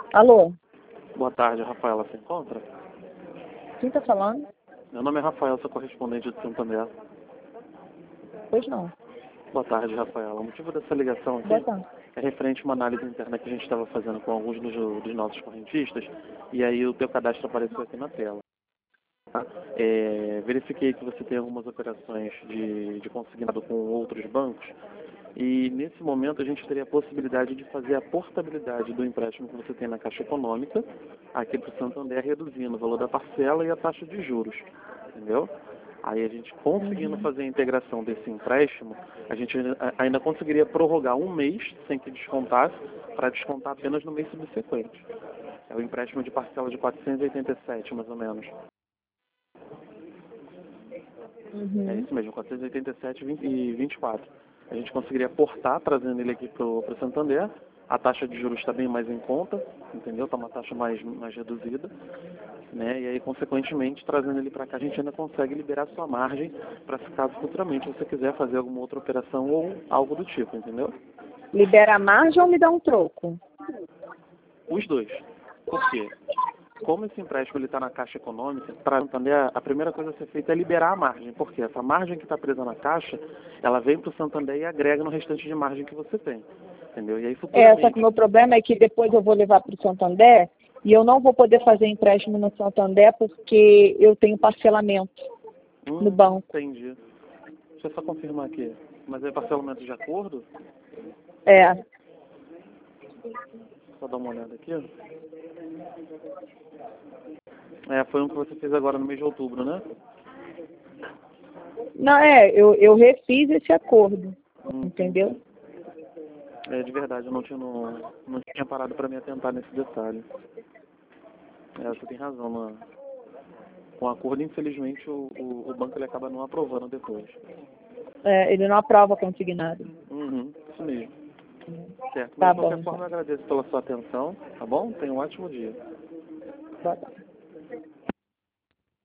Alô? Boa tarde, Rafaela, se encontra? Quem tá falando? Meu nome é Rafael, sou correspondente de Santander. Pois não. Boa tarde, Rafaela. O motivo dessa ligação Boa aqui tarde. é referente a uma análise interna que a gente estava fazendo com alguns dos nossos correntistas, e aí o teu cadastro apareceu aqui na tela. Tá? Verifiquei que você tem algumas operações de consignado com outros bancos, e nesse momento a gente teria a possibilidade de fazer a portabilidade do empréstimo que você tem na Caixa Econômica aqui para o Santander, reduzindo o valor da parcela e a taxa de juros, entendeu? Aí a gente conseguindo fazer a integração desse empréstimo, a gente ainda conseguiria prorrogar um mês sem que descontasse, para descontar apenas no mês subsequente. É o empréstimo de parcela de 487, mais ou menos. É isso mesmo, 487 e 24. A gente conseguiria portar, trazendo ele aqui para o Santander. A taxa de juros está bem mais em conta, entendeu? Está uma taxa mais reduzida, né? E aí, consequentemente, trazendo ele para cá, a gente ainda consegue liberar sua margem para, se caso futuramente você quiser fazer alguma outra operação ou algo do tipo, entendeu? Libera a margem ou me dá um troco? Os dois. Por quê? Como esse empréstimo está na Caixa Econômica, para Santander, a primeira coisa a ser feita é liberar a margem, porque essa margem que está presa na Caixa, ela vem para o Santander e agrega no restante de margem que você tem, entendeu? E aí, futuramente... Só que o meu problema é que depois eu vou levar para o Santander e eu não vou poder fazer empréstimo no Santander porque eu tenho parcelamento no banco. Entendi. Deixa eu só confirmar aqui. Mas é parcelamento de acordo? É. Só dar uma olhada aqui. Foi um que você fez agora no mês de outubro, né? Não, eu refiz esse acordo, entendeu? De verdade, eu não tinha parado para me atentar nesse detalhe. Você tem razão, mano. Com o acordo, infelizmente, o banco ele acaba não aprovando depois. Ele não aprova consignado. Isso mesmo. Certo. Tá Mas, de bom, qualquer forma, eu agradeço pela sua atenção, tá bom? Tenha um ótimo dia. Boa tarde.